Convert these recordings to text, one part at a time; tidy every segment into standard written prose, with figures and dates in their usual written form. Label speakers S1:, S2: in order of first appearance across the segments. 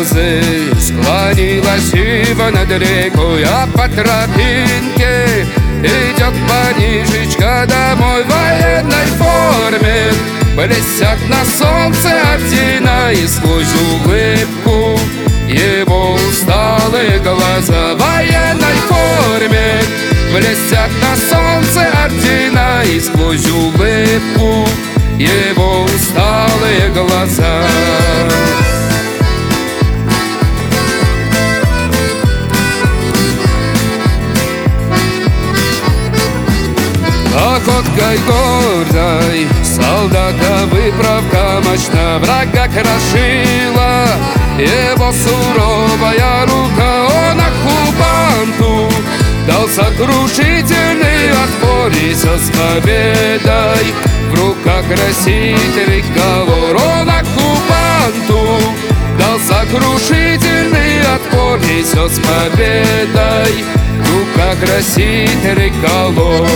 S1: слезы. Склонилась ива над рекой, а по тропинке идет парнишечка домой в военной форме. Блестят на солнце ордена, и сквозь улыбку его усталые глаза в военной форме. Блестят на солнце ордена, и сквозь улыбку его усталые глаза. Походкой гордой солдата выправка мощна врага крошила. Его суровая рука, он оккупанту дал сокрушительный отпор, и с победой в руках носит триколор. Он оккупанту дал сокрушительный отпор, и с победой в руках носит триколор.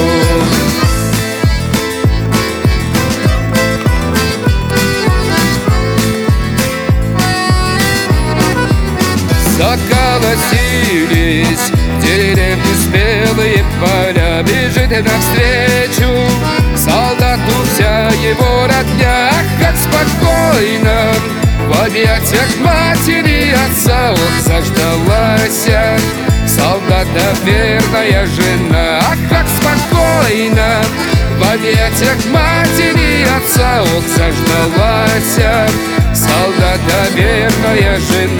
S1: Заколотились в деревню спелые поля, бежит навстречу солдату вся его родня. Ах, как спокойно в объятиях матери и отца, ох, заждалась солдата верная жена. Ах, как спокойно в объятиях матери и отца, ох, заждалась солдата верная жена.